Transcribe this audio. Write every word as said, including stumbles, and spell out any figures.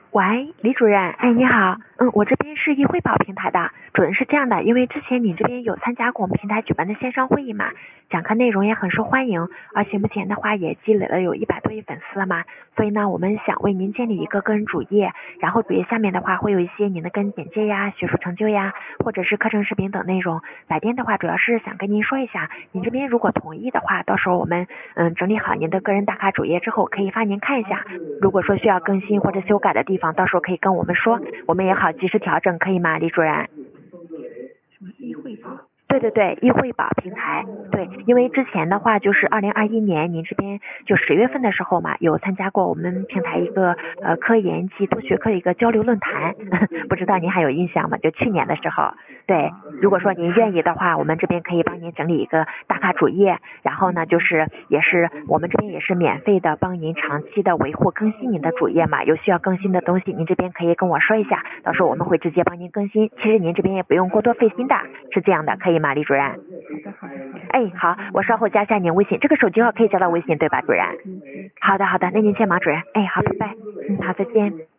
喂，李主任，哎，你好，嗯，我这边是易汇宝平台的，主任是这样的，因为之前你这边有参加过我们平台举办的线上会议嘛，讲课内容也很受欢迎，而且目前的话也积累了有一百多亿粉丝了嘛，所以呢，我们想为您建立一个个人主页，然后主页下面的话会有一些您的个人简介呀、学术成就呀，或者是课程视频等内容。来电的话，主要是想跟您说一下，您这边如果同意的话，到时候我们嗯整理好您的个人打卡主页之后，可以发您看一下。如果说需要更新或者修改的地方，到时候可以跟我们说，我们也好及时调整，可以吗，李主任？ 什么易汇宝？ 对对对，易汇宝平台，对，因为之前的话就是二零二一年您这边就十月份的时候嘛，有参加过我们平台一个呃科研及多学科的一个交流论坛，不知道您还有印象吗？就去年的时候，对，如果说您愿意的话，我们这边可以帮您整理一个打卡主页，然后呢就是也是我们这边也是免费的帮您长期的维护更新您的主页嘛，有需要更新的东西，您这边可以跟我说一下，到时候我们会直接帮您更新，其实您这边也不用过多费心的，是这样的，可以吗，李主任？ 好的好的好的。 哎，好，我稍后加一下您微信，这个手机号可以加到微信对吧，主任？ 嗯， 好的好的，那您先忙，主任。哎，好，拜拜。嗯，好，再见。